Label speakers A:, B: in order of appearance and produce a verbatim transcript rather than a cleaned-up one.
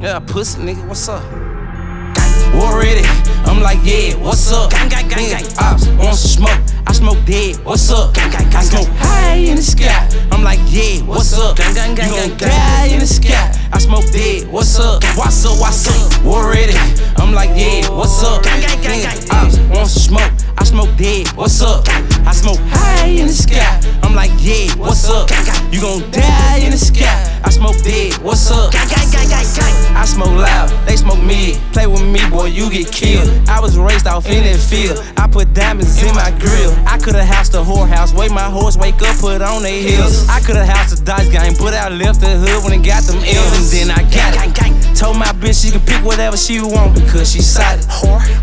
A: Yeah, pussy nigga, what's up? War ready, I'm like, yeah, what's up? Gang, gang, gang, gang. Ops, want some smoke, I smoke dead, what's up? Gang, gang, gang, I smoke high in the sky, I'm like, yeah, what's up? Gang, gang, gang, you gon' die in the sky, I smoke dead, what's up? What's up, what's up? War ready, I'm like, yeah, what's up? Gang, gang, gang, gang. Ops, want some smoke, I smoke dead, what's up? I smoke high in the sky, I'm like, yeah, what's up? You gon' die in the sky, I smoke dead, what's up? I smoke loud, they smoke mid. Play with me, boy, you get killed. I was raised off in that field. I put diamonds in my grill. I could've housed a whorehouse, wait my horse, wake up, put on their heels. I could've housed a dice game, but I left the hood when it got them L's, and then I got it. Told my bitch she can pick whatever she want because she solid.